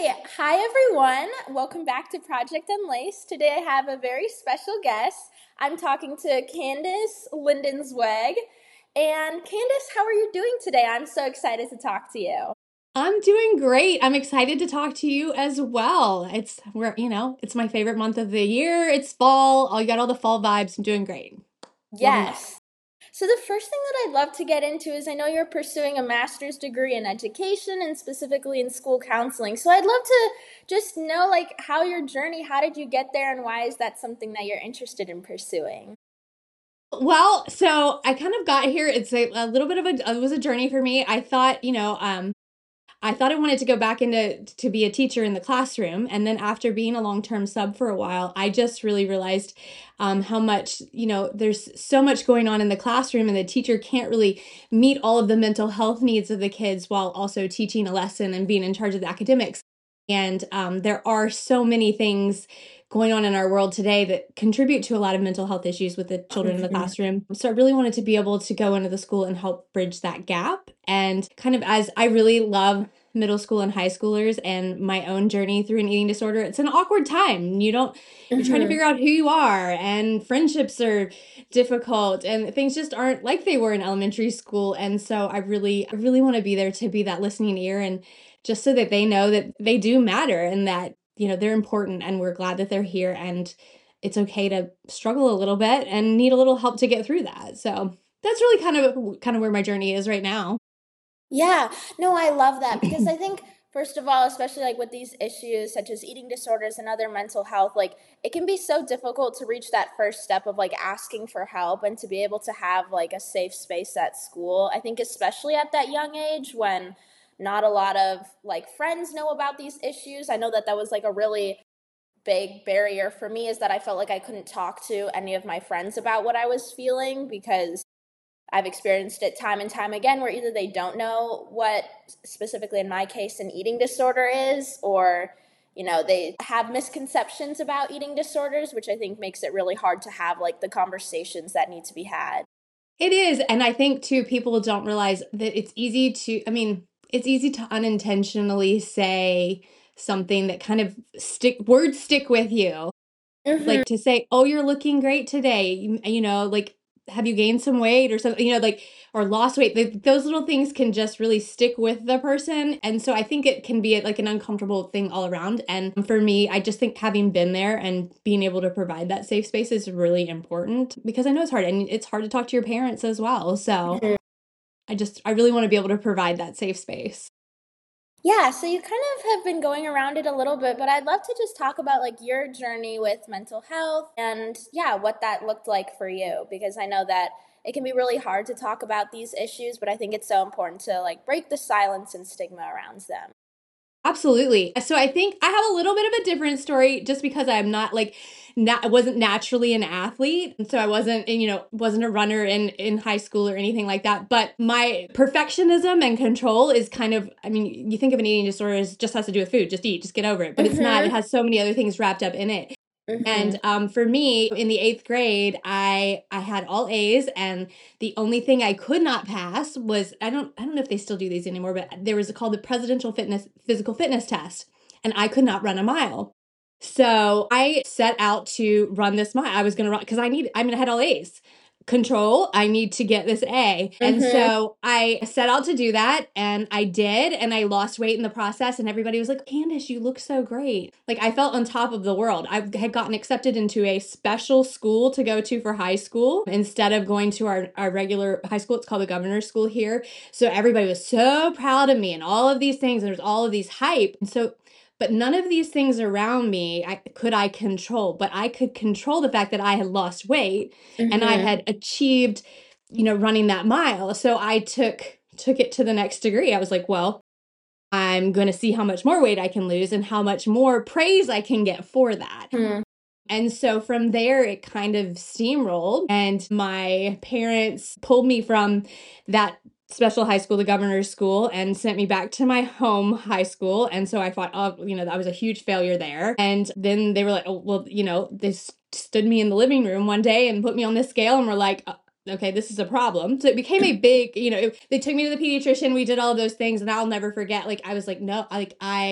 Hi everyone. Welcome back to Project Unlaced. Today I have a very special guest. I'm talking to Candace Lindensweg. And Candace, how are you doing today? I'm so excited to talk to you. I'm doing great. I'm excited to talk to you as well. It's my favorite month of the year. It's fall. You got all the fall vibes. I'm doing great. Loving life. Yes. So the first thing that I'd love to get into is I know you're pursuing a master's degree in education and specifically in school counseling. So I'd love to just know how your journey, how did you get there and why is that something that you're interested in pursuing? Well, so I kind of got here. It's a little bit of it was a journey for me. I thought I wanted to go back into to be a teacher in the classroom. And then after being a long-term sub for a while, I just really realized how much, there's so much going on in the classroom and the teacher can't really meet all of the mental health needs of the kids while also teaching a lesson and being in charge of the academics. And there are so many things going on in our world today that contribute to a lot of mental health issues with the children in the classroom. So I really wanted to be able to go into the school and help bridge that gap. And kind of as I really love middle school and high schoolers and my own journey through an eating disorder, it's an awkward time. You're trying to figure out who you are, and friendships are difficult and things just aren't like they were in elementary school. And so I really want to be there to be that listening ear, and just so that they know that they do matter and that, they're important, and we're glad that they're here, and it's okay to struggle a little bit and need a little help to get through that. So that's really kind of where my journey is right now. Yeah, no, I love that because I think, first of all, especially with these issues such as eating disorders and other mental health, it can be so difficult to reach that first step of asking for help and to be able to have a safe space at school. I think, especially at that young age when not a lot of friends know about these issues. I know that that was a really big barrier for me, is that I felt like I couldn't talk to any of my friends about what I was feeling because I've experienced it time and time again where either they don't know what, specifically in my case, an eating disorder is, or, they have misconceptions about eating disorders, which I think makes it really hard to have the conversations that need to be had. It is. And I think too, people don't realize that it's easy to unintentionally say something that kind of words stick with you. Mm-hmm. Like to say, "Oh, you're looking great today." Have you gained some weight or something, or lost weight? Those little things can just really stick with the person. And so I think it can be an uncomfortable thing all around. And for me, I just think having been there and being able to provide that safe space is really important, because I know it's hard, and it's hard to talk to your parents as well. So I really want to be able to provide that safe space. Yeah, so you kind of have been going around it a little bit, but I'd love to just talk about your journey with mental health and yeah, what that looked like for you, because I know that it can be really hard to talk about these issues, but I think it's so important to break the silence and stigma around them. Absolutely. So I think I have a little bit of a different story, just because I'm not I wasn't naturally an athlete. And so I wasn't a runner in high school or anything like that. But my perfectionism and control is you think of an eating disorder as just has to do with food, just eat, just get over it. But it's not. It Mm-hmm. has so many other things wrapped up in it. Mm-hmm. And for me, in the eighth grade, I had all A's, and the only thing I could not pass was, I don't know if they still do these anymore, but there was called the Presidential Fitness Physical Fitness Test, and I could not run a mile. So I set out to run this mile. I was going to run because I had all A's. Control, I need to get this A. And Mm-hmm. so I set out to do that, and I did, and I lost weight in the process, and everybody was like, "Candace, you look so great." I felt on top of the world. I had gotten accepted into a special school to go to for high school instead of going to our regular high school. It's called the Governor's School here. So everybody was so proud of me and all of these things, and there's all of these hype. And so but none of these things around me I control, but I could control the fact that I had lost weight and I Mm-hmm. had achieved, running that mile. So I took it to the next degree. I was like, well, I'm going to see how much more weight I can lose and how much more praise I can get for that. Mm-hmm. And so from there, it kind of steamrolled, and my parents pulled me from that special high school, the Governor's School, and sent me back to my home high school. And so I thought, oh, that was a huge failure there. And then they were like, oh, well, they stood me in the living room one day and put me on this scale, and were like, okay, this is a problem. So it became a big, they took me to the pediatrician. We did all of those things, and I'll never forget. I was like, no,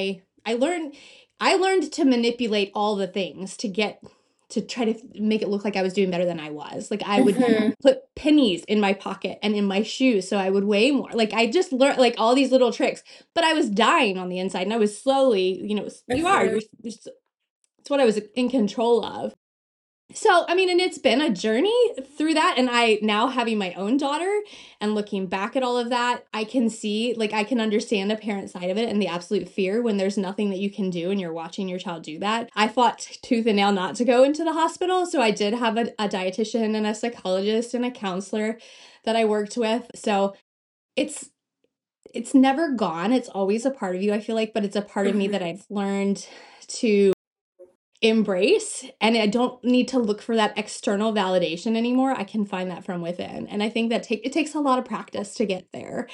I learned to manipulate all the things to try to make it look like I was doing better than I was. Like I would put pennies in my pocket and in my shoes so I would weigh more. Like I just learned like all these little tricks, but I was dying on the inside and I was slowly, it's what I was in control of. So, I mean, and it's been a journey through that. And I now having my own daughter and looking back at all of that, I can see, like, I can understand the parent side of it and the absolute fear when there's nothing that you can do and you're watching your child do that. I fought tooth and nail not to go into the hospital. So I did have a dietitian and a psychologist and a counselor that I worked with. So it's, it's never gone. It's always a part of you, I feel like, but it's a part of me that I've learned to embrace, and I don't need to look for that external validation anymore. I can find that from within, and I think that it takes a lot of practice to get there.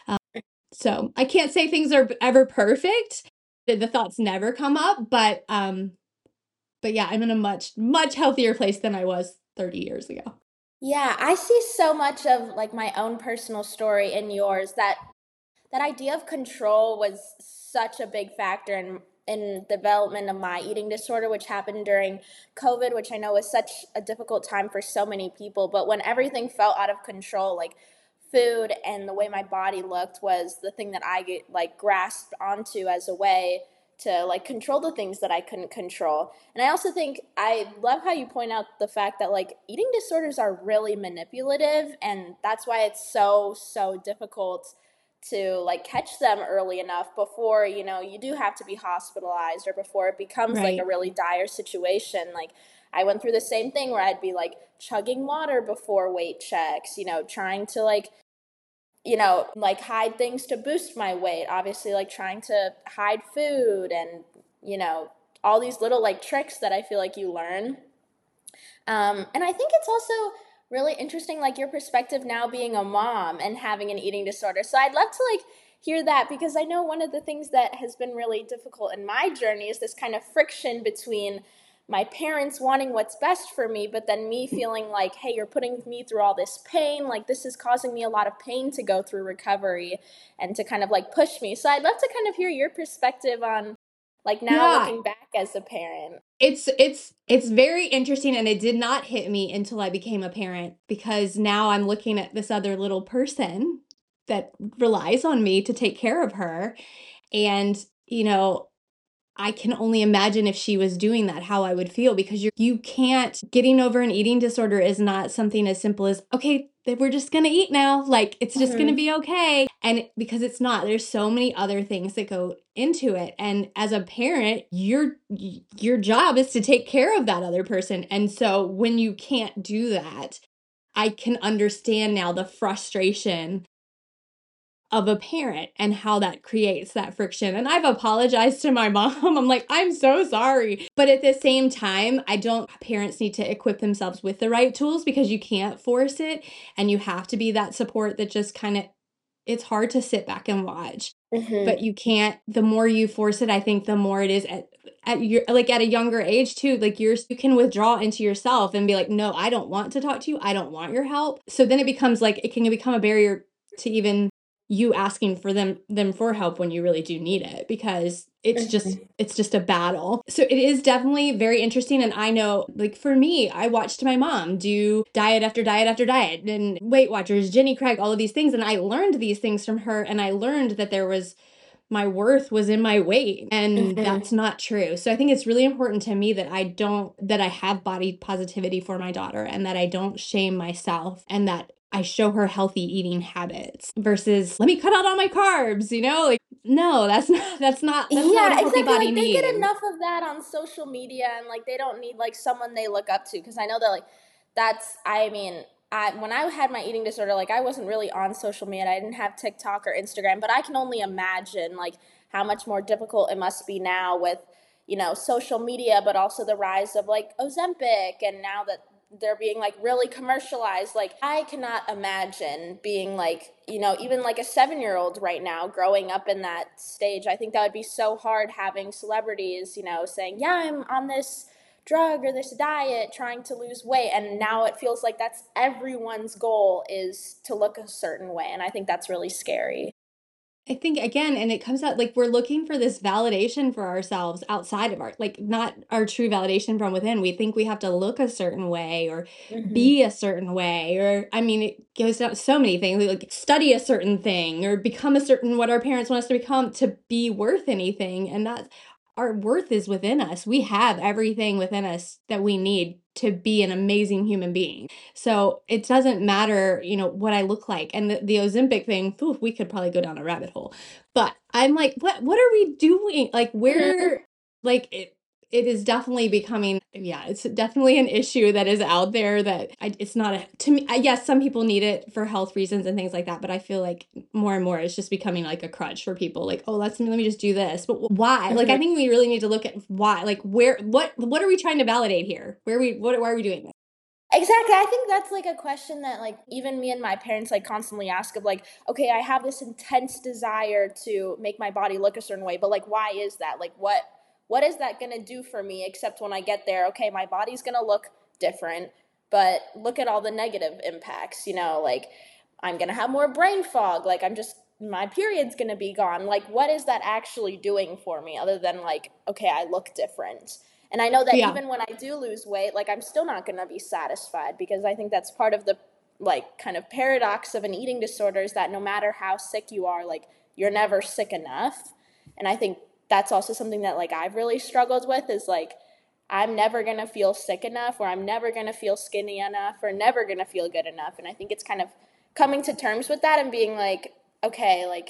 So I can't say things are ever perfect. The thoughts never come up, but yeah, I'm in a much healthier place than I was 30 years ago. Yeah, I see so much of like my own personal story in yours, that idea of control was such a big factor in development of my eating disorder, which happened during COVID, which I know was such a difficult time for so many people. But when everything felt out of control, like food and the way my body looked was the thing that I get like grasped onto as a way to like control the things that I couldn't control. And I also think I love how you point out the fact that like eating disorders are really manipulative, and that's why it's so difficult to like catch them early enough before, you know, you do have to be hospitalized or before it becomes like a Right. really dire situation. Like I went through the same thing where I'd be like chugging water before weight checks, you know, trying to like, you know, like hide things to boost my weight, obviously like trying to hide food and, you know, all these little like tricks that I feel like you learn. And I think it's also really interesting, like your perspective now being a mom and having an eating disorder. So I'd love to like hear that, because I know one of the things that has been really difficult in my journey is this kind of friction between my parents wanting what's best for me, but then me feeling like, hey, you're putting me through all this pain. Like this is causing me a lot of pain to go through recovery and to kind of like push me. So I'd love to kind of hear your perspective on like now Yeah. looking back as a parent. It's very interesting, and it did not hit me until I became a parent, because now I'm looking at this other little person that relies on me to take care of her. And, I can only imagine if she was doing that, how I would feel, because you can't, getting over an eating disorder is not something as simple as, okay, we're just going to eat now. Like, it's just going to be okay. And because it's not, there's so many other things that go into it. And as a parent, your job is to take care of that other person. And so when you can't do that, I can understand now the frustration of a parent and how that creates that friction. And I've apologized to my mom. I'm like, I'm so sorry. But at the same time, parents need to equip themselves with the right tools, because you can't force it, and you have to be that support that just kind of, it's hard to sit back and watch. But you can't, the more you force it, I think the more it is at your, like at a younger age too, like you can withdraw into yourself and be like, no, I don't want to talk to you. I don't want your help. So then it becomes like, it can become a barrier to even you asking for them for help when you really do need it, because it's just a battle. So it is definitely very interesting. And I know, like for me, I watched my mom do diet after diet after diet, and Weight Watchers, Jenny Craig, all of these things, and I learned these things from her, and I learned that my worth was in my weight, and that's not true. So I think it's really important to me that I have body positivity for my daughter, and that I don't shame myself, and that I show her healthy eating habits versus let me cut out all my carbs, like, no, that's not what a Yeah, healthy exactly. body Like they get needs. enough of that on social media, and like they don't need like someone they look up to. Because I know that like that's. I mean, when I had my eating disorder, like I wasn't really on social media. I didn't have TikTok or Instagram, but I can only imagine like how much more difficult it must be now with, you know, social media, but also the rise of like Ozempic, and now that they're being like really commercialized. Like I cannot imagine being like, you know, even like a 7-year-old right now growing up in that stage. I think that would be so hard, having celebrities, you know, saying, yeah, I'm on this drug or this diet trying to lose weight, and now it feels like that's everyone's goal, is to look a certain way, and I think that's really scary. I think again, and it comes out like we're looking for this validation for ourselves outside of our, like, not our true validation from within. We think we have to look a certain way or Hmm. be a certain way, or I mean, it goes down so many things, like study a certain thing or become a certain what our parents want us to become to be worth anything. And that our worth is within us. We have everything within us that we need to be an amazing human being. So it doesn't matter, what I look like. And the Ozempic thing, oof, we could probably go down a rabbit hole. But I'm like, what are we doing? Like, Hmm. where, like, it is definitely becoming, yeah, it's definitely an issue that is out there that it's not to me. Yes, some people need it for health reasons and things like that, but I feel like more and more it's just becoming like a crutch for people. Like, oh, let me just do this. But why? Like, I think we really need to look at why, like, what are we trying to validate here? Why are we doing this? Exactly. I think that's like a question that like even me and my parents like constantly ask of like, okay, I have this intense desire to make my body look a certain way, but like why is that? Like what is that going to do for me except when I get there, okay, my body's going to look different, but look at all the negative impacts, like I'm going to have more brain fog, like my period's going to be gone. Like what is that actually doing for me other than like, okay, I look different? And I know that Yeah. even when I do lose weight, like I'm still not going to be satisfied because I think that's part of the like kind of paradox of an eating disorder is that no matter how sick you are, like you're never sick enough. And I think that's also something that like I've really struggled with is like I'm never going to feel sick enough or I'm never going to feel skinny enough or never going to feel good enough. And I think it's kind of coming to terms with that and being like, okay, like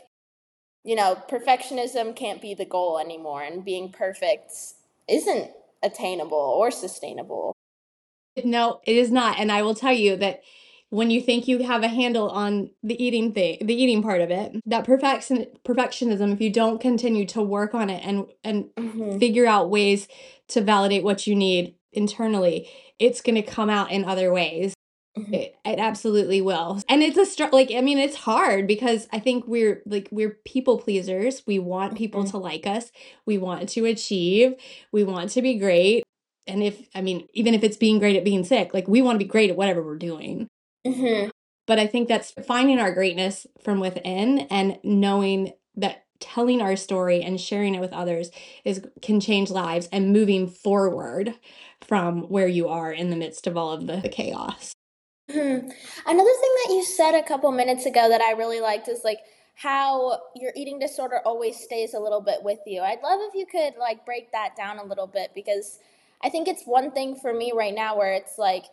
perfectionism can't be the goal anymore, and being perfect isn't attainable or sustainable. No, it is not. And I will tell you that when you think you have a handle on the eating part of it, that perfectionism, if you don't continue to work on it and Hmm. figure out ways to validate what you need internally, it's going to come out in other ways. Hmm. It absolutely will. And it's like, I mean, it's hard because I think we're people pleasers. We want people to like us. We want to achieve. We want to be great. And I mean, even if it's being great at being sick, like we want to be great at whatever we're doing. Hmm. But I think that's finding our greatness from within and knowing that telling our story and sharing it with others can change lives and moving forward from where you are in the midst of all of the chaos. Hmm. Another thing that you said a couple minutes ago that I really liked is like how your eating disorder always stays a little bit with you. I'd love if you could like break that down a little bit because I think it's one thing for me right now where it's like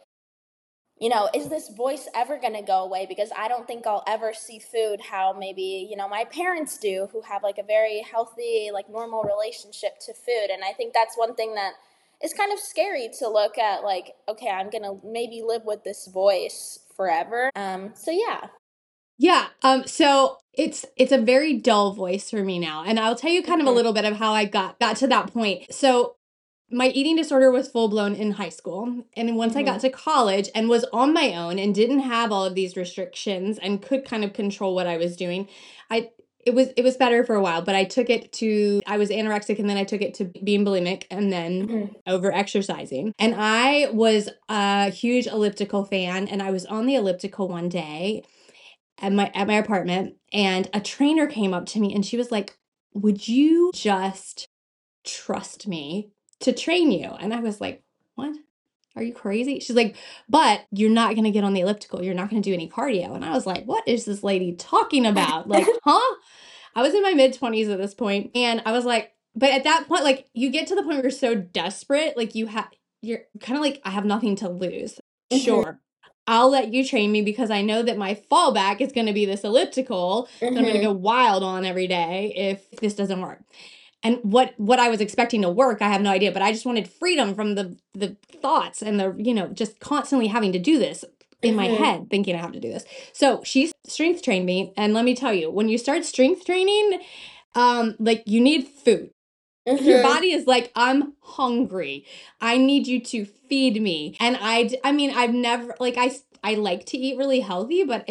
is this voice ever going to go away? Because I don't think I'll ever see food how maybe, my parents do, who have like a very healthy, like normal relationship to food. And I think that's one thing that is kind of scary to look at, like, okay, I'm going to maybe live with this voice forever. So yeah. Yeah, so it's a very dull voice for me now, and I'll tell you kind of a Mhm. little bit of how I got to that point. So my eating disorder was full blown in high school, and once I got Mhm. to college and was on my own and didn't have all of these restrictions and could kind of control what I was doing, I it was better for a while, but I was anorexic and then I took it to being bulimic and then Mhm. over exercising. And I was a huge elliptical fan, and I was on the elliptical one day at my apartment, and a trainer came up to me and she was like, "Would you just trust me to train you?" And I was like, "What? Are you crazy?" She's like, "But you're not going to get on the elliptical. You're not going to do any cardio." And I was like, "What is this lady talking about?" Like, huh? I was in my mid 20s at this point, and I was like, but at that point, like, you get to the point where you're so desperate, like, you're kind of like, I have nothing to lose. Mhm. Sure, I'll let you train me because I know that my fallback is going to be this elliptical that I'm going to Mhm. go wild on every day if this doesn't work. And what I was expecting to work, I have no idea, but I just wanted freedom from the thoughts and the, just constantly having to do this in my Mhm. head, thinking I have to do this. So she strength trained me, and let me tell you, when you start strength training, like, you need food. Your Mhm. body is like, I'm hungry. I need you to feed me. And I mean, I've never, like, I like to eat really healthy, but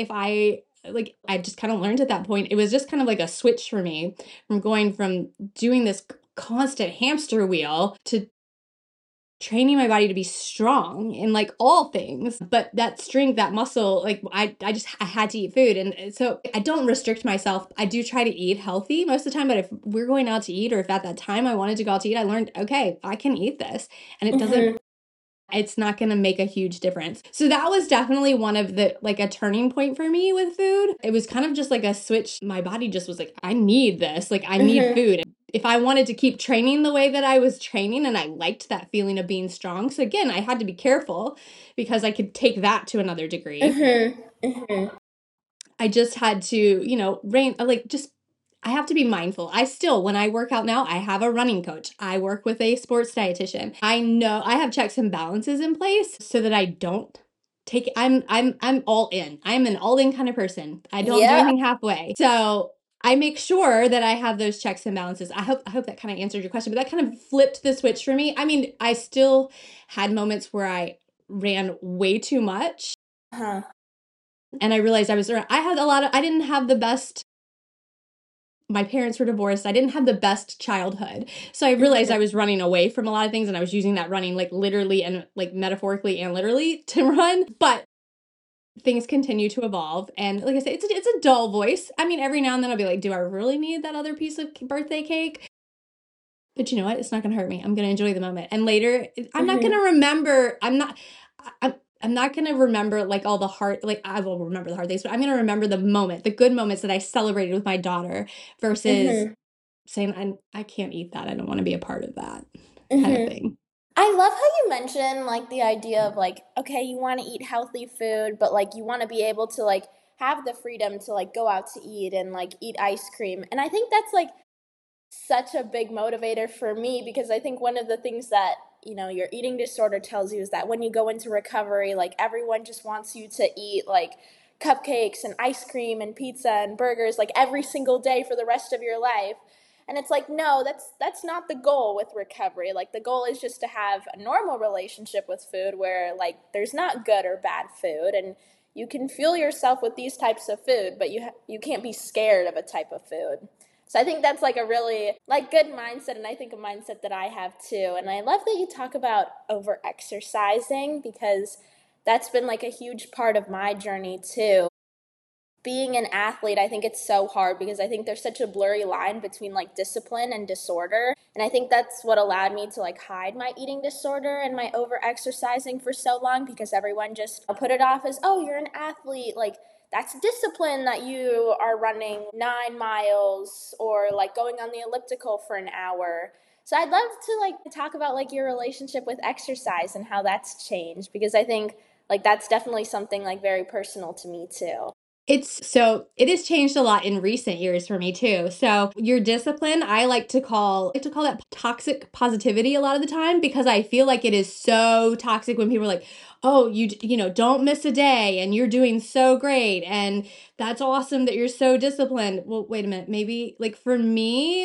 I just kind of learned at that point, it was just kind of like a switch for me from going from doing this constant hamster wheel to training my body to be strong in like all things, but that strength, that muscle, like I had to eat food. And so I don't restrict myself. I do try to eat healthy most of the time, but if we're going out to eat, or if at that time I wanted to go out to eat, I learned, okay, I can eat this, and it's not going to make a huge difference. So that was definitely one of the, like, a turning point for me with food. It was kind of just like a switch. My body just was like, I need this. Like, I need food. If I wanted to keep training the way that I was training, and I liked that feeling of being strong. So again, I had to be careful because I could take that to another degree. I just had to, I have to be mindful. I still, when I work out now, I have a running coach. I work with a sports dietitian. I know I have checks and balances in place so that I don't I'm all in. I'm an all in kind of person. I don't do anything halfway. So I make sure that I have those checks and balances. I hope that kind of answered your question, but that kind of flipped the switch for me. I mean, I still had moments where I ran way too much. And I realized I didn't have the best, my parents were divorced. I didn't have the best childhood. So I realized I was running away from a lot of things, and I was using that running like literally and like metaphorically and literally to run. But things continue to evolve. And like I said, it's a dull voice. I mean, every now and then I'll be like, do I really need that other piece of birthday cake? But you know what? It's not going to hurt me. I'm going to enjoy the moment. And later, I'm not going to remember. I'm not going to remember like all the hard, like I will remember the hard things, but I'm going to remember the moment, the good moments that I celebrated with my daughter versus saying, I can't eat that. I don't want to be a part of that kind of thing. I love how you mentioned like the idea of like, okay, you want to eat healthy food, but like you want to be able to like have the freedom to like go out to eat and like eat ice cream. And I think that's like such a big motivator for me, because I think one of the things that, you know, your eating disorder tells you is that when you go into recovery, like everyone just wants you to eat like cupcakes and ice cream and pizza and burgers like every single day for the rest of your life. And it's like, no, that's not the goal with recovery. Like the goal is just to have a normal relationship with food where like there's not good or bad food, and you can fuel yourself with these types of food, but you can't be scared of a type of food. So I think that's like a really like good mindset, and I think a mindset that I have too. And I love that you talk about over exercising, because that's been like a huge part of my journey too. Being an athlete, I think it's so hard because I think there's such a blurry line between like discipline and disorder. And I think that's what allowed me to like hide my eating disorder and my over exercising for so long, because everyone just put it off as, oh, you're an athlete. Like that's discipline that you are running 9 miles or like going on the elliptical for an hour. So I'd love to like talk about like your relationship with exercise and how that's changed, because I think like that's definitely something like very personal to me too. It has changed a lot in recent years for me too. So your discipline, I like to call that toxic positivity a lot of the time, because I feel like it is so toxic when people are like, oh, you know, don't miss a day and you're doing so great and that's awesome that you're so disciplined. Well, wait a minute. Maybe like for me,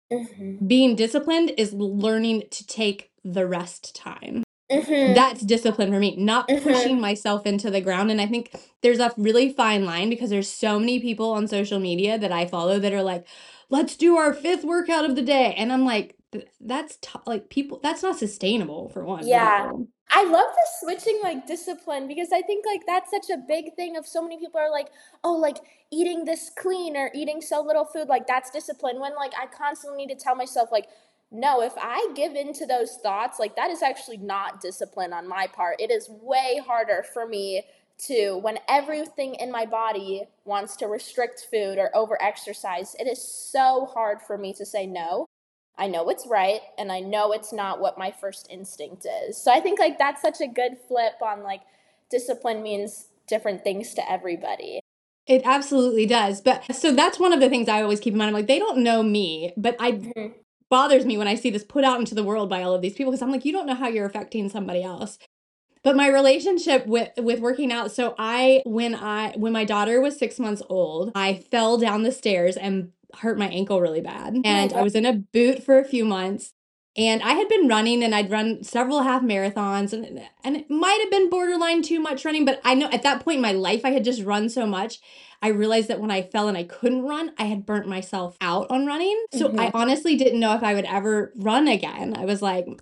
being disciplined is learning to take the rest time. That's discipline for me, not pushing myself into the ground. And I think there's a really fine line, because there's so many people on social media that I follow that are like, let's do our 5th workout of the day. And I'm like, like people, that's not sustainable for one. Yeah. I love the switching like discipline, because I think like that's such a big thing of so many people are like, oh, like eating this clean or eating so little food, like that's discipline. When like I constantly need to tell myself like, no, if I give in to those thoughts, like that is actually not discipline on my part. It is way harder for me to, when everything in my body wants to restrict food or over exercise, it is so hard for me to say no. I know it's right, and I know it's not what my first instinct is. So I think like that's such a good flip on like discipline means different things to everybody. It absolutely does. But so that's one of the things I always keep in mind. I'm like, they don't know me, but bothers me when I see this put out into the world by all of these people, because I'm like, you don't know how you're affecting somebody else. But my relationship with working out, so when my daughter was 6 months old, I fell down the stairs and hurt my ankle really bad. And I was in a boot for a few months. And I had been running and I'd run several half marathons and it might have been borderline too much running, but I know at that point in my life I had just run so much. I realized that when I fell and I couldn't run, I had burnt myself out on running. So I honestly didn't know if I would ever run again. I was like,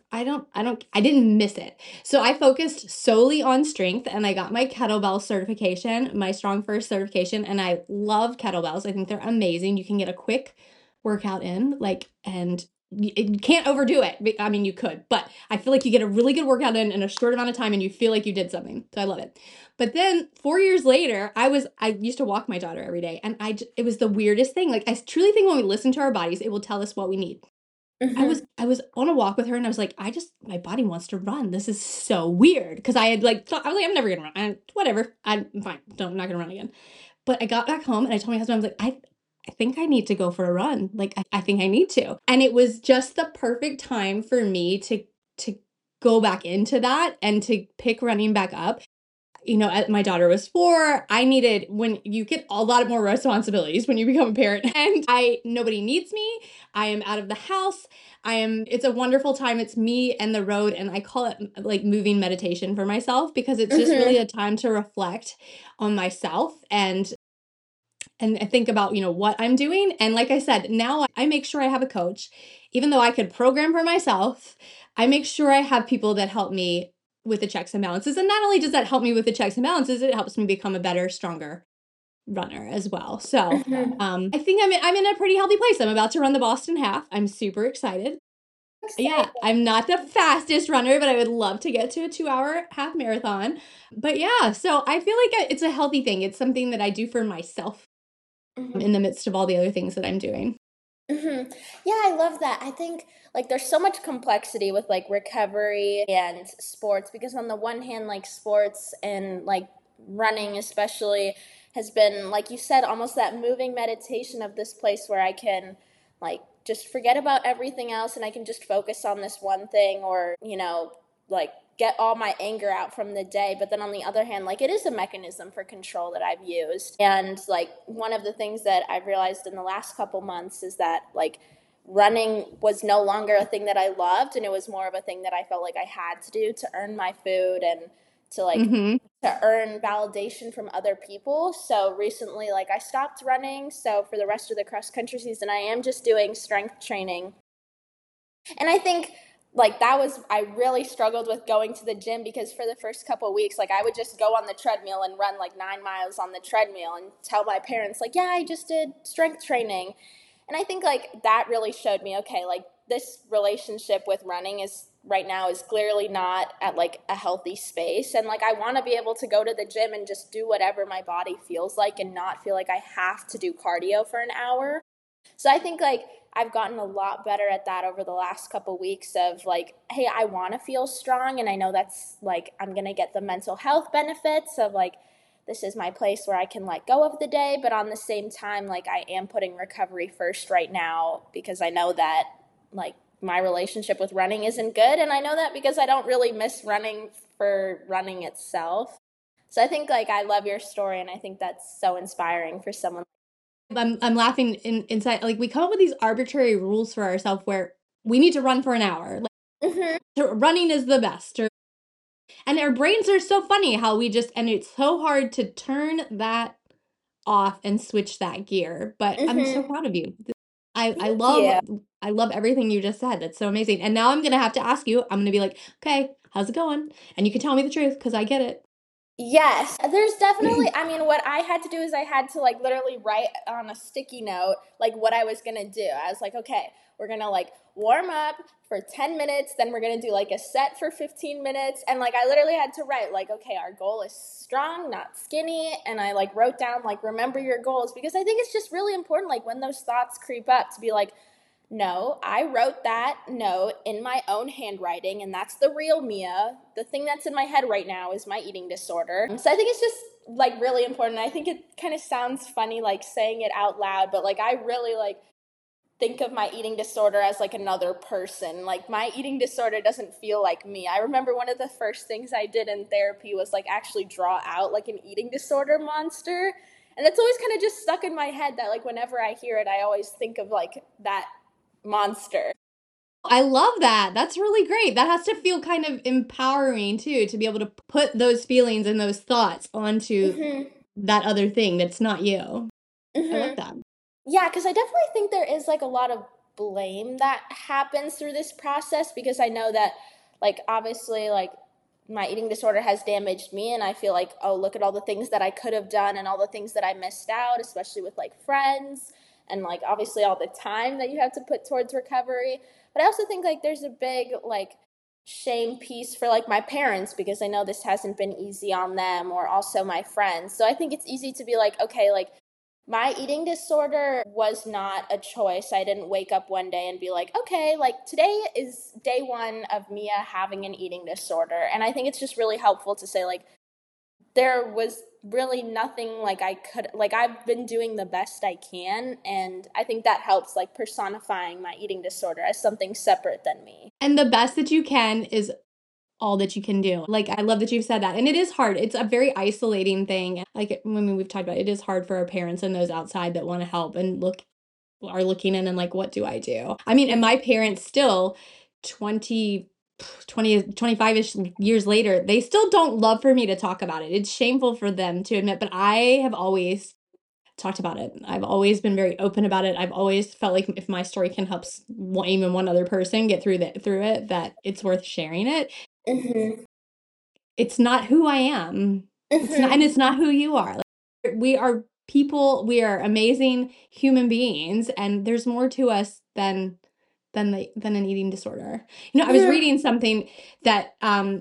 I didn't miss it. So I focused solely on strength and I got my kettlebell certification, my Strong First certification, and I love kettlebells. I think they're amazing. You can get a quick workout in, and you can't overdo it. I mean, you could, but I feel like you get a really good workout in a short amount of time and you feel like you did something. So I love it. But then 4 years later, I used to walk my daughter every day and it was the weirdest thing. Like I truly think when we listen to our bodies, it will tell us what we need. I was on a walk with her and I was like, my body wants to run. This is so weird. Because I had thought, I was like, I'm never gonna run. Whatever. I'm fine. I'm not gonna run again. But I got back home and I told my husband, I was like, I think I need to go for a run. Like I think I need to. And it was just the perfect time for me to go back into that and to pick running back up. My daughter was 4. I needed, when you get a lot more responsibilities when you become a parent, and nobody needs me. I am out of the house. It's a wonderful time. It's me and the road. And I call it like moving meditation for myself because it's just really a time to reflect on myself and think about, what I'm doing. And like I said, now I make sure I have a coach. Even though I could program for myself, I make sure I have people that help me with the checks and balances. And not only does that help me with the checks and balances, it helps me become a better, stronger runner as well. So I think I'm in a pretty healthy place. I'm about to run the Boston Half. I'm super excited. Yeah, I'm not the fastest runner, but I would love to get to a 2-hour half marathon. But yeah, so I feel like it's a healthy thing. It's something that I do for myself in the midst of all the other things that I'm doing. Yeah, I love that. I think like there's so much complexity with like recovery and sports because on the one hand, like sports and like running especially has been, like you said, almost that moving meditation of this place where I can like just forget about everything else and I can just focus on this one thing or, like get all my anger out from the day. But then on the other hand, like it is a mechanism for control that I've used. And like one of the things that I've realized in the last couple months is that like running was no longer a thing that I loved and it was more of a thing that I felt like I had to do to earn my food and to like to earn validation from other people. So recently like I stopped running. So for the rest of the cross country season I am just doing strength training. And I think like that was, I really struggled with going to the gym because for the first couple of weeks like I would just go on the treadmill and run like 9 miles on the treadmill and tell my parents like, yeah, I just did strength training. And I think like that really showed me, okay, like this relationship with running is right now is clearly not at like a healthy space. And like I want to be able to go to the gym and just do whatever my body feels like and not feel like I have to do cardio for an hour. So I think like I've gotten a lot better at that over the last couple weeks of like, hey, I want to feel strong and I know that's like I'm going to get the mental health benefits of like this is my place where I can let go of the day, but on the same time like I am putting recovery first right now because I know that like my relationship with running isn't good and I know that because I don't really miss running for running itself. So I think like I love your story and I think that's so inspiring for someone. I'm laughing inside. Like we come up with these arbitrary rules for ourselves where we need to run for an hour. Like, running is the best. And our brains are so funny how and it's so hard to turn that off and switch that gear. But I'm so proud of you. I Thank you. love everything you just said. That's so amazing. And now I'm gonna have to ask you. I'm gonna be like, okay, how's it going? And you can tell me the truth because I get it. Yes, there's definitely, I mean, what I had to do is I had to like literally write on a sticky note like what I was gonna do. I was like, okay, we're gonna like warm up for 10 minutes, then we're gonna do like a set for 15 minutes. And like I literally had to write like, okay, our goal is strong, not skinny. And I like wrote down like, remember your goals because I think it's just really important, like when those thoughts creep up to be like, no, I wrote that note in my own handwriting, and that's the real Mia. The thing that's in my head right now is my eating disorder. So I think it's just like really important. I think it kind of sounds funny like saying it out loud, but like I really like think of my eating disorder as like another person. Like my eating disorder doesn't feel like me. I remember one of the first things I did in therapy was like actually draw out like an eating disorder monster. And it's always kind of just stuck in my head that like whenever I hear it, I always think of like that monster. I love that. That's really great. That has to feel kind of empowering too, to be able to put those feelings and those thoughts onto Mhm. that other thing that's not you. I love Mhm. that. Yeah, because I definitely think there is like a lot of blame that happens through this process because I know that, like, obviously, like, my eating disorder has damaged me, and I feel like, oh, look at all the things that I could have done and all the things that I missed out, especially with like friends and like obviously all the time that you have to put towards recovery. But I also think like there's a big like shame piece for like my parents because I know this hasn't been easy on them or also my friends. So I think it's easy to be like, okay, like my eating disorder was not a choice. I didn't wake up one day and be like, okay, like today is day one of Mia having an eating disorder. And I think it's just really helpful to say, like, there was really nothing like I could, like, I've been doing the best I can. And I think that helps, like, personifying my eating disorder as something separate than me. And the best that you can is all that you can do. Like, I love that you've said that. And it is hard. It's a very isolating thing. Like, I mean, we've talked about it is hard for our parents and those outside that want to help and are looking in and like, what do I do? I mean, and my parents still 25-ish years later, they still don't love for me to talk about it. It's shameful for them to admit, but I have always talked about it. I've always been very open about it. I've always felt like if my story can help even one other person get through it, that it's worth sharing it. Mm-hmm. It's not who I am. It's not, and Mm-hmm. it's not who you are. Like, we are people, we are amazing human beings, and there's more to us than an eating disorder. You know, I was Mm-hmm. reading something that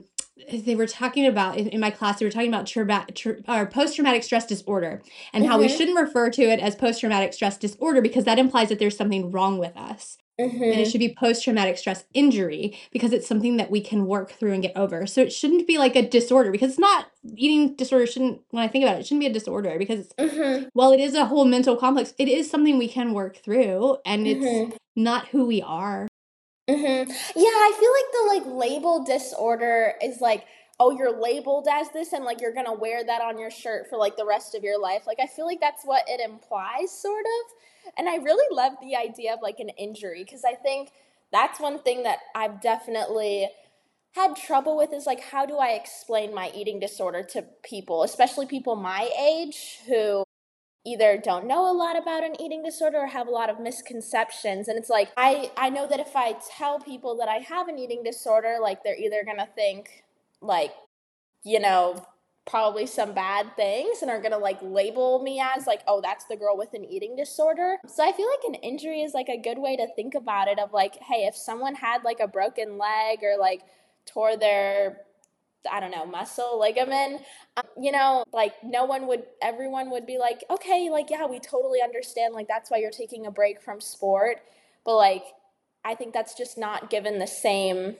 they were talking about in my class. They were talking about post-traumatic stress disorder and how we Mm-hmm. shouldn't refer to it as post-traumatic stress disorder because that implies that there's something wrong with us. And it Mm-hmm. should be post-traumatic stress injury because it's something that we can work through and get over. So it shouldn't be like a disorder because it's not eating disorder shouldn't when I think about it, it shouldn't be a disorder because Mm-hmm. while it is a whole mental complex, it is something we can work through and it's Mm-hmm. not who we are. Mm-hmm. Yeah, I feel like the like label disorder is like, oh, you're labeled as this and like you're gonna wear that on your shirt for like the rest of your life. Like I feel like that's what it implies, sort of. And I really love the idea of like an injury because I think that's one thing that I've definitely had trouble with is like how do I explain my eating disorder to people, especially people my age who either don't know a lot about an eating disorder or have a lot of misconceptions. And it's like I know that if I tell people that I have an eating disorder, like they're either gonna think like, you know, probably some bad things and are gonna like label me as like, oh, that's the girl with an eating disorder. So I feel like an injury is like a good way to think about it of like, hey, if someone had like a broken leg or like tore their, I don't know, muscle, ligament, you know, like no one would, everyone would be like, okay, like, yeah, we totally understand. Like, that's why you're taking a break from sport. But like, I think that's just not given the same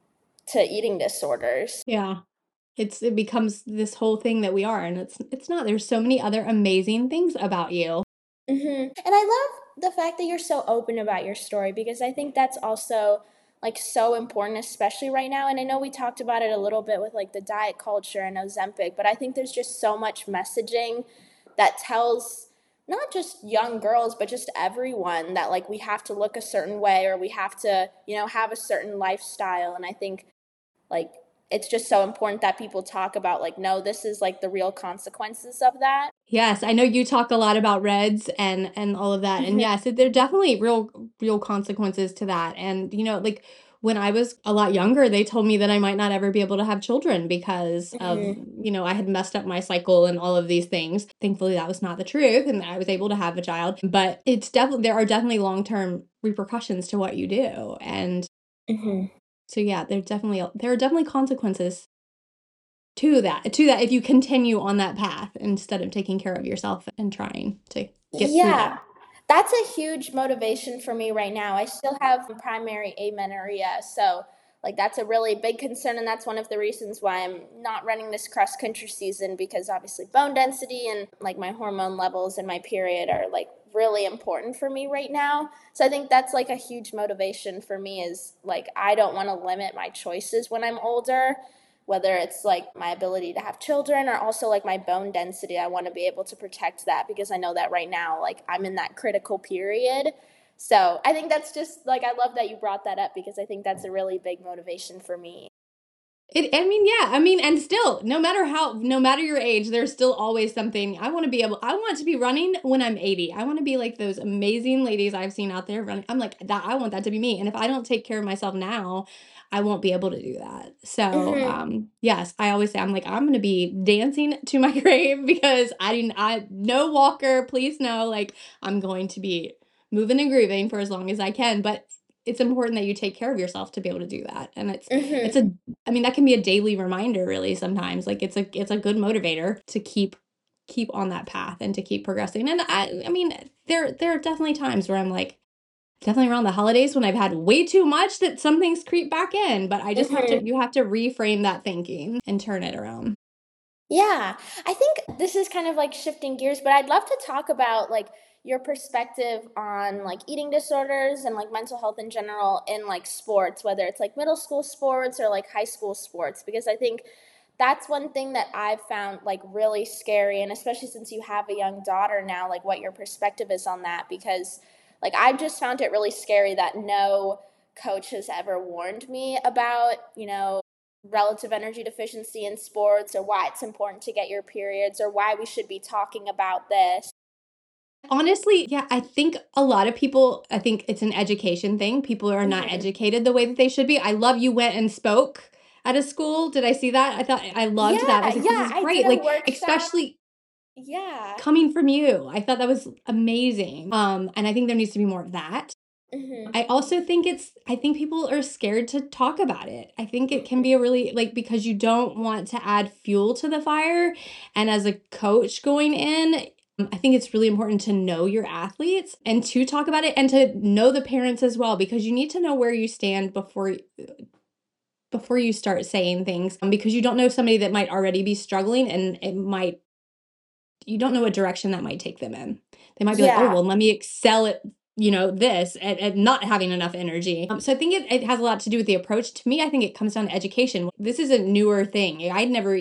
to eating disorders. Yeah. It becomes this whole thing that we are and it's not. There's so many other amazing things about you. And I love the fact that you're so open about your story because I think that's also like so important, especially right now. And I know we talked about it a little bit with like the diet culture and Ozempic, but I think there's just so much messaging that tells not just young girls, but just everyone that like we have to look a certain way or we have to, you know, have a certain lifestyle. And I think like it's just so important that people talk about like, no, this is like the real consequences of that. Yes, I know you talk a lot about reds and all of that. And yes, there are definitely real consequences to that. And you know, like when I was a lot younger, they told me that I might not ever be able to have children because of, you know, I had messed up my cycle and all of these things. Thankfully, that was not the truth and I was able to have a child. But it's definitely there are definitely long-term repercussions to what you do. And Mm-hmm. so yeah, there are definitely consequences to that if you continue on that path instead of taking care of yourself and trying to get through that. Yeah, that's a huge motivation for me right now. I still have primary amenorrhea, so like that's a really big concern, and that's one of the reasons why I'm not running this cross country season because obviously bone density and like my hormone levels and my period are like really important for me right now. So I think that's like a huge motivation for me is like I don't want to limit my choices when I'm older, whether it's like my ability to have children or also like my bone density. I want to be able to protect that because I know that right now like I'm in that critical period. So I think that's just like, I love that you brought that up because I think that's a really big motivation for me. And still, no matter your age, there's still always something. I want to be running when I'm 80. I want to be like those amazing ladies I've seen out there running. I'm like that. I want that to be me. And if I don't take care of myself now, I won't be able to do that. So, Mm-hmm. yes, I always say, I'm like, I'm going to be dancing to my grave because no walker, please no. Like, I'm going to be moving and grooving for as long as I can. But it's important that you take care of yourself to be able to do that. And it's Mm-hmm. a I mean, that can be a daily reminder really sometimes. Like it's a good motivator to keep on that path and to keep progressing. And I mean, there are definitely times where I'm like, definitely around the holidays when I've had way too much that some things creep back in, but I just Mm-hmm. you have to reframe that thinking and turn it around. Yeah, I think this is kind of like shifting gears, but I'd love to talk about like your perspective on like eating disorders and like mental health in general in like sports, whether it's like middle school sports or like high school sports, because I think that's one thing that I've found like really scary, and especially since you have a young daughter now, like what your perspective is on that, because like I've just found it really scary that no coach has ever warned me about, relative energy deficiency in sports, or why it's important to get your periods, or why we should be talking about this. Honestly, yeah, I think it's an education thing. People are not Mm-hmm. educated the way that they should be. I love you went and spoke at a school. Did I see that? I loved that. I Yeah, was like, this yeah, is I did great. a Like, workshop. especially Yeah. coming from you. I thought that was amazing. And I think there needs to be more of that. Mm-hmm. I think people are scared to talk about it. I think it can be a really, like, because you don't want to add fuel to the fire. And as a coach going in, I think it's really important to know your athletes and to talk about it and to know the parents as well, because you need to know where you stand before you start saying things, because you don't know somebody that might already be struggling, and you don't know what direction that might take them in. They might be like, oh, Yeah. well, let me excel at, this at not having enough energy. So I think it has a lot to do with the approach. To me, I think it comes down to education. This is a newer thing.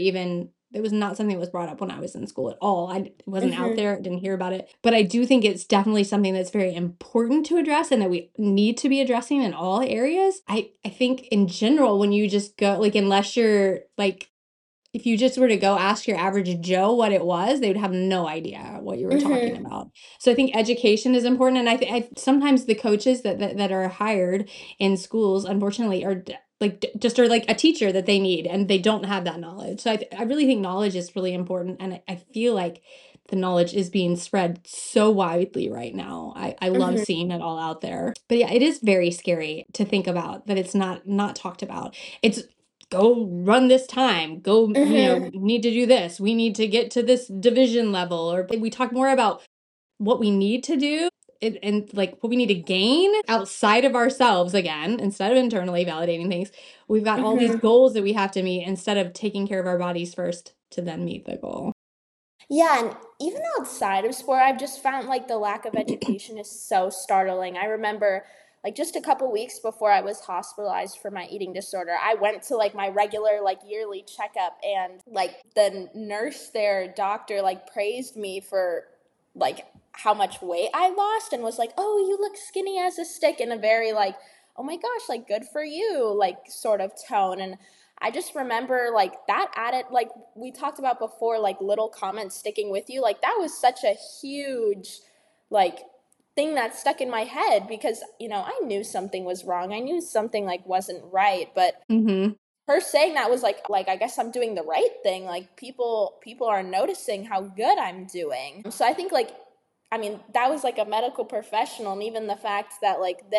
It was not something that was brought up when I was in school at all. I wasn't out Mm-hmm. there, didn't hear about it. But I do think it's definitely something that's very important to address and that we need to be addressing in all areas. I think in general, when you just go, like, unless you're like, if you just were to go ask your average Joe what it was, they would have no idea what you were talking Mm-hmm. about. So I think education is important, and sometimes the coaches that are hired in schools, unfortunately, just are like a teacher that they need, and they don't have that knowledge. So I really think knowledge is really important, and I feel like the knowledge is being spread so widely right now. I love Mm-hmm. seeing it all out there. But yeah, it is very scary to think about that it's not talked about. It's go run this time, go, Mm-hmm. need to do this, we need to get to this division level, or we talk more about what we need to do and like what we need to gain outside of ourselves again, instead of internally validating things. We've got all these Mm-hmm. goals that we have to meet instead of taking care of our bodies first to then meet the goal. Yeah, and even outside of sport, I've just found like the lack of education is so startling. I remember like just a couple weeks before I was hospitalized for my eating disorder, I went to like my regular like yearly checkup, and like the nurse there, doctor, like praised me for like how much weight I lost and was like, "Oh, you look skinny as a stick," in a very like, "Oh my gosh, like good for you," like sort of tone. And I just remember like that added, like we talked about before, like little comments sticking with you. Like that was such a huge like thing that stuck in my head because, I knew something was wrong. I knew something like wasn't right, but Mm-hmm. her saying that was like I guess I'm doing the right thing. Like people are noticing how good I'm doing. So I think like, I mean, that was like a medical professional, and even the fact that like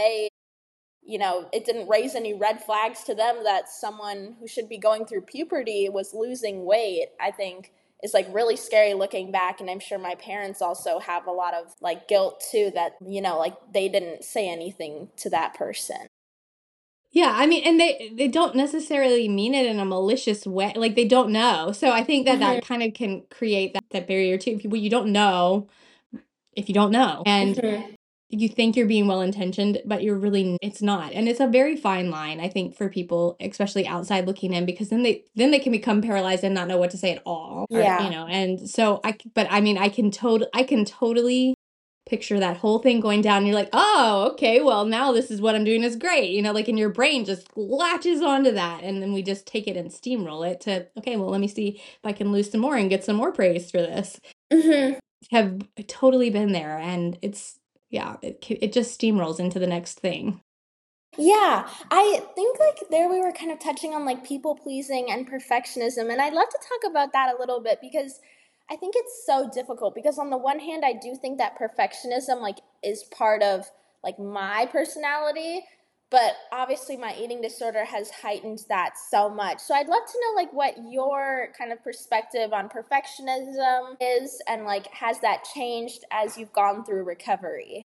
it didn't raise any red flags to them that someone who should be going through puberty was losing weight, I think is like really scary looking back. And I'm sure my parents also have a lot of like guilt too that, like they didn't say anything to that person. Yeah, I mean, and they don't necessarily mean it in a malicious way. Like, they don't know. So I think that Hmm. that kind of can create that barrier too. People, you don't know if you don't know. And Hmm. you think you're being well intentioned, but it's not. And it's a very fine line, I think, for people, especially outside looking in, because then they can become paralyzed and not know what to say at all. Or, Yeah. and so but I mean, I can totally picture that whole thing going down and you're like, oh, okay, well, now this is what I'm doing is great. Like in your brain just latches onto that. And then we just take it and steamroll it to, okay, well, let me see if I can lose some more and get some more praise for this. Mm-hmm. Have totally been there. And yeah, it just steamrolls into the next thing. Yeah, I think like there we were kind of touching on like people pleasing and perfectionism, and I'd love to talk about that a little bit because I think it's so difficult because on the one hand I do think that perfectionism like is part of like my personality, but obviously my eating disorder has heightened that so much. So I'd love to know like what your kind of perspective on perfectionism is and like has that changed as you've gone through recovery?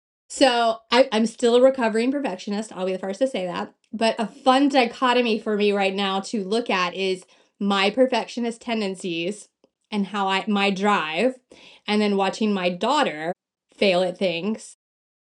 So I'm still a recovering perfectionist. I'll be the first to say that. But a fun dichotomy for me right now to look at is my perfectionist tendencies and how my drive, and then watching my daughter fail at things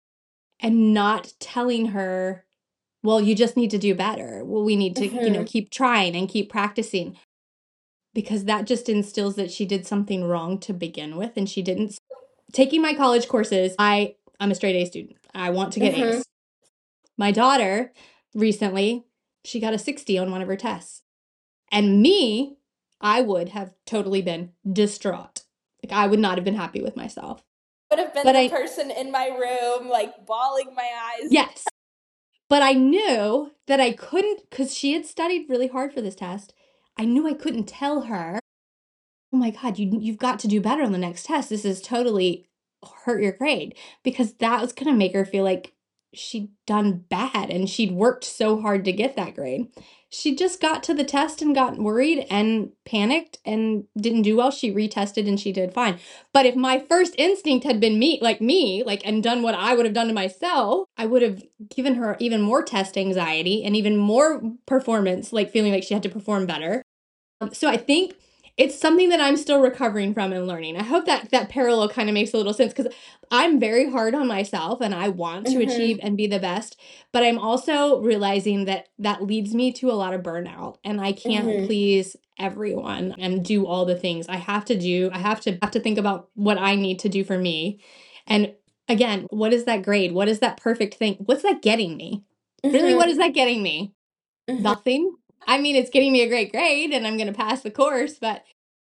and not telling her, well, you just need to do better. Well, we need to, Mm-hmm. keep trying and keep practicing, because that just instills that she did something wrong to begin with and she didn't. Taking my college courses, I'm a straight A student. I want to get Mm-hmm. A's. My daughter recently, she got a 60 on one of her tests. And me, I would have totally been distraught. Like I would not have been happy with myself. Would have been But the I, person in my room, like bawling my eyes. yes, but I knew that I couldn't, because she had studied really hard for this test. I knew I couldn't tell her, oh my God, you've got to do better on the next test. This is totally hurt your grade, because that was going to make her feel like she'd done bad and she'd worked so hard to get that grade. She just got to the test and got worried and panicked and didn't do well. She retested and she did fine. But if my first instinct had been me, and done what I would have done to myself, I would have given her even more test anxiety and even more performance, like feeling like she had to perform better. So I think it's something that I'm still recovering from and learning. I hope that that parallel kind of makes a little sense, because I'm very hard on myself and I want to Mm-hmm. achieve and be the best, but I'm also realizing that that leads me to a lot of burnout and I can't Mm-hmm. please everyone and do all the things I have to think about what I need to do for me. And again, what is that grade? What is that perfect thing? What's that getting me? Really, what Mm-hmm. is that getting me? Mm-hmm. Nothing. I mean, it's getting me a great grade and I'm going to pass the course, but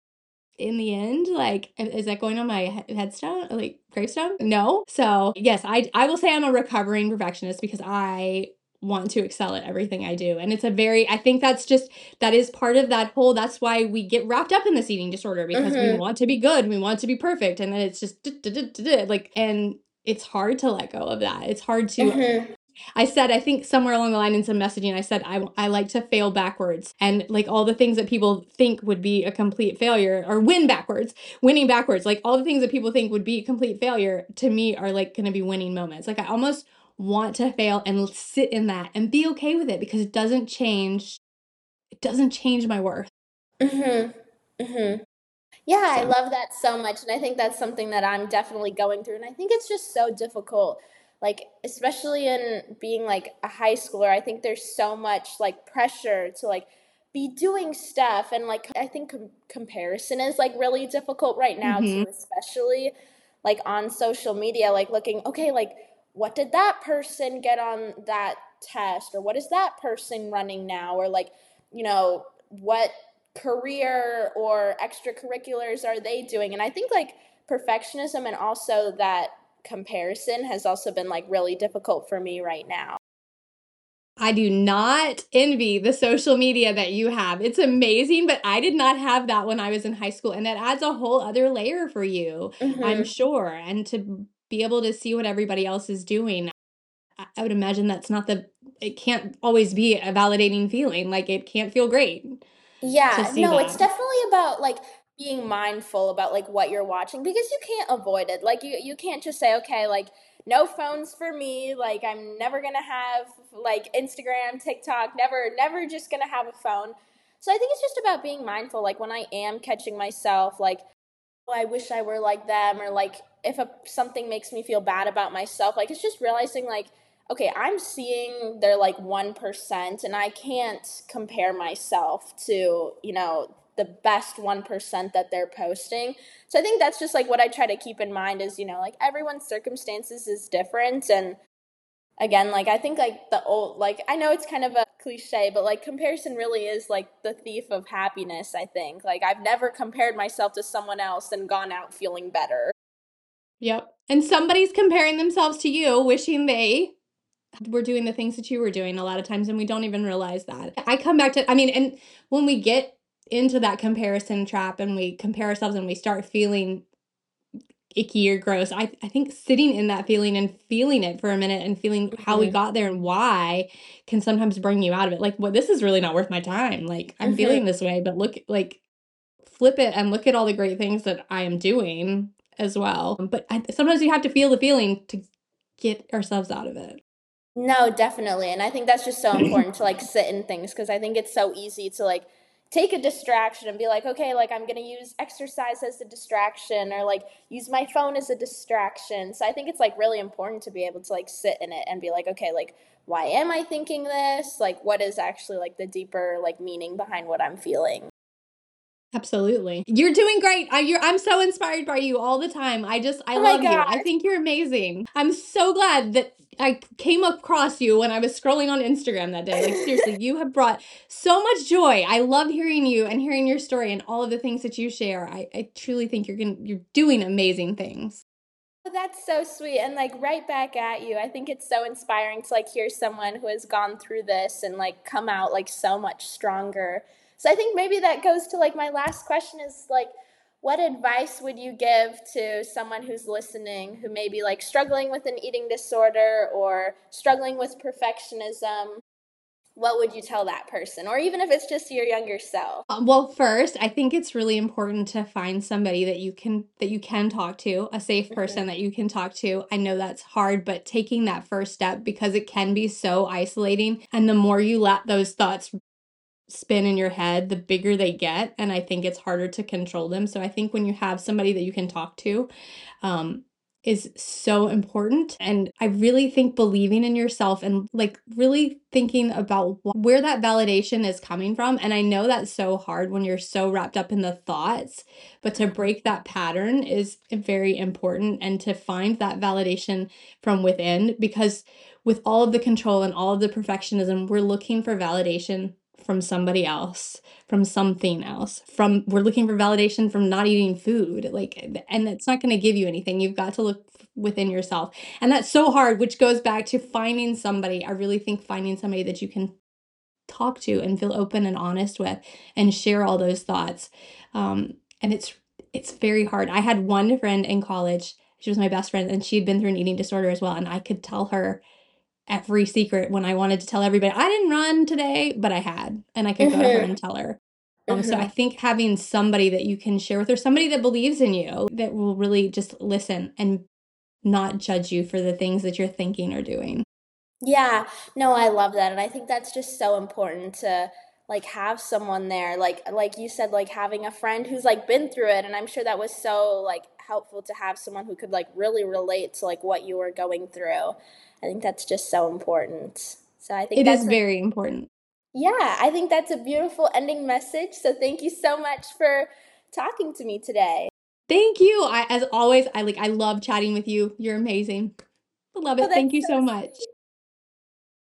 in the end, like, is that going on my headstone, like gravestone? No. So, yes, I will say I'm a recovering perfectionist because I want to excel at everything I do. And I think that is part of that whole, that's why we get wrapped up in this eating disorder, because we Mm-hmm. want to be good, we want to be perfect. And then it's just, like, and it's hard to let go of that. It's hard to Mm-hmm. I said, I think somewhere along the line in some messaging, I said, I like to fail backwards. And like all the things that people think would be a complete failure, or winning backwards, like all the things that people think would be a complete failure to me are like going to be winning moments. Like I almost want to fail and sit in that and be okay with it, because it doesn't change my worth. Mm-hmm. Mm-hmm. Yeah, I So, love that so much. And I think that's something that I'm definitely going through. And I think it's just so difficult, like, especially in being like a high schooler. I think there's so much like pressure to like be doing stuff. And like, I think comparison is like really difficult right now, mhm. too, especially like on social media, like looking, okay, like, what did that person get on that test? Or what is that person running now? Or like, what career or extracurriculars are they doing? And I think like perfectionism and also that comparison has also been like really difficult for me right now. I do not envy the social media that you have. It's amazing, but I did not have that when I was in high school. And that adds a whole other layer for you, I'm Mm-hmm. sure. And to be able to see what everybody else is doing, I would imagine it can't always be a validating feeling. Like it can't feel great to Yeah, see no, it's that. definitely about like being mindful about like what you're watching because you can't avoid it. Like you can't just say, okay, like no phones for me, like I'm never gonna have like Instagram, TikTok, never just gonna have a phone. So I think it's just about being mindful, like when I am catching myself, like, oh, I wish I were like them, or like if something makes me feel bad about myself, like it's just realizing like, okay, I'm seeing their like 1%, and I can't compare myself to the best 1% that they're posting. So I think that's just like what I try to keep in mind is, like everyone's circumstances is different. And again, like I think like the old, like I know it's kind of a cliche, but like comparison really is like the thief of happiness, I think. Like I've never compared myself to someone else and gone out feeling better. Yep. And somebody's comparing themselves to you, wishing they were doing the things that you were doing a lot of times, and we don't even realize that. I come back to, I mean, and when we get into that comparison trap and we compare ourselves and we start feeling icky or gross, I think sitting in that feeling and feeling it for a minute and feeling how we got there and why can sometimes bring you out of it. Like, well, this is really not worth my time. Like, I'm feeling this way, but look, like, flip it and look at all the great things that I am doing as well. But sometimes you have to feel the feeling to get ourselves out of it. No, definitely. And I think that's just so important to like sit in things because I think it's so easy to like take a distraction and be like, okay, like I'm going to use exercise as a distraction or like use my phone as a distraction. So I think it's like really important to be able to like sit in it and be like, okay, like why am I thinking this? Like what is actually like the deeper like meaning behind what I'm feeling? Absolutely. You're doing great. I'm so inspired by you all the time. I Oh my love you. I gosh. think you're amazing. I'm so glad that I came across you when I was scrolling on Instagram that day. Like, seriously, you have brought so much joy. I love hearing you and hearing your story and all of the things that you share. I truly think you're doing amazing things. That's so sweet. And like right back at you. I think it's so inspiring to like hear someone who has gone through this and like come out like so much stronger. So I think maybe that goes to like my last question is like, what advice would you give to someone who's listening who may be like struggling with an eating disorder or struggling with perfectionism? What would you tell that person? Or even if it's just your younger self? Well, first, I think it's really important to find somebody that you can talk to, a safe person that you can talk to. I know that's hard, but taking that first step because it can be so isolating, and the more you let those thoughts spin in your head, the bigger they get, and I think it's harder to control them. So I think when you have somebody that you can talk to, um, is so important. And I really think believing in yourself and like really thinking about where that validation is coming from. And I know that's so hard when you're so wrapped up in the thoughts, but to break that pattern is very important and to find that validation from within because with all of the control and all of the perfectionism, we're looking for validation from somebody else, from something else, from we're looking for validation from not eating food. Like, and it's not going to give you anything. You've got to look within yourself. And that's so hard, which goes back to finding somebody. I really think finding somebody that you can talk to and feel open and honest with and share all those thoughts. And it's very hard. I had one friend in college. She was my best friend and she'd been through an eating disorder as well. And I could tell her every secret when I wanted to tell everybody, I didn't run today, but I had, and I could go to her and tell her. So I think having somebody that you can share with or somebody that believes in you that will really just listen and not judge you for the things that you're thinking or doing. Yeah, no, I love that. And I think that's just so important to like have someone there. Like you said, like having a friend who's like been through it. And I'm sure that was so like helpful to have someone who could like really relate to like what you were going through. I think that's just so important. So I think It is that's very important. yeah, I think that's a beautiful ending message. So thank you so much for talking to me today. Thank you. As always, I love chatting with you. You're amazing. I love Oh, it. Thank that's you so so much.